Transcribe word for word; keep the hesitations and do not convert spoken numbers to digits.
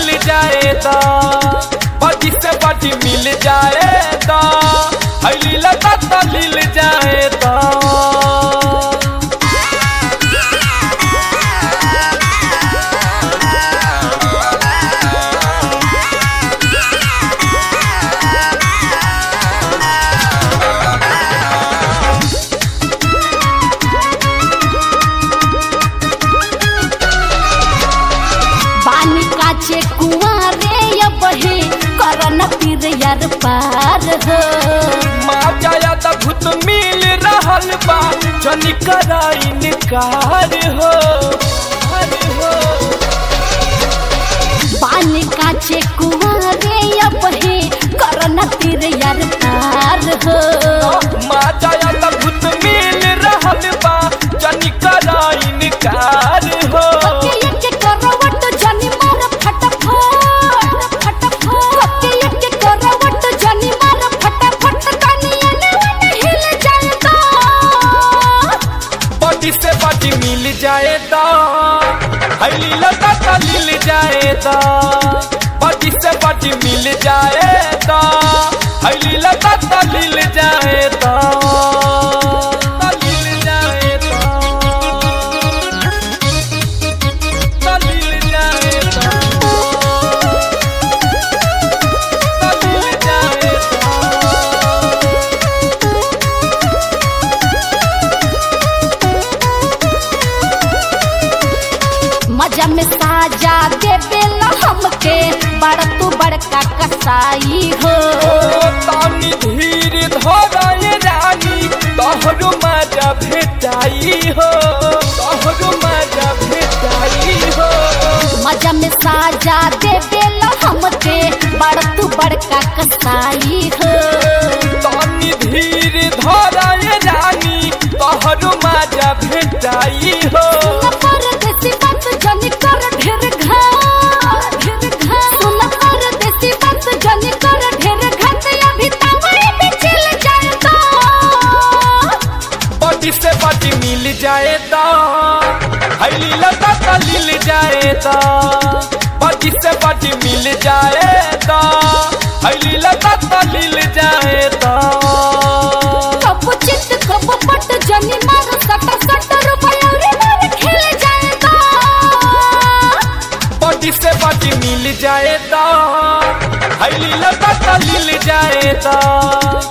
मिल जाएगा, बॉडी से बॉडी मिल जाएगा, हली लता तो मिल जाएगा। काचे कुआरे या बहे करन तीर यार पार हो। माँ जाया ता भूत मिल रहल बा जनी करा इनकार हो। पानी काचे कुआरे या बहे करन तीर यार पार हो। माँ जाया ता भूत मिल रहल बा जनी करा इनकार हो। से बाटी मिल जाएगा, हली लता तो मिल जाएगा, बाटी से बाटी मिल जाएगा, हली लता तो मिल जाएगा, मिल जाएगा, मिल जाएगा, मिल जाएगा। मजा में साजा दे बेला हमके बड़ तू बड़का कसाई हो। तानी धीर धराए रानी तोहरो मजा भेटाई हो, तोहरो मजा भेटाई हो। मजा में साजा दे बेला हमके बड़ तू बड़का कसाई हो। तानी धीर धराए रानी तोहरो मजा भेटाई हो। से बाटी मिल जाएगा, हली लता तो मिल जाएगा, बाटी से बाटी मिल जाएगा, हली लता तो मिल जाएगा। कब चित कब पट जनी मार सट सट रुपया रे मार खेल जाएगा। बाटी से बाटी मिल जाएगा, हली लता तो मिल जाएगा।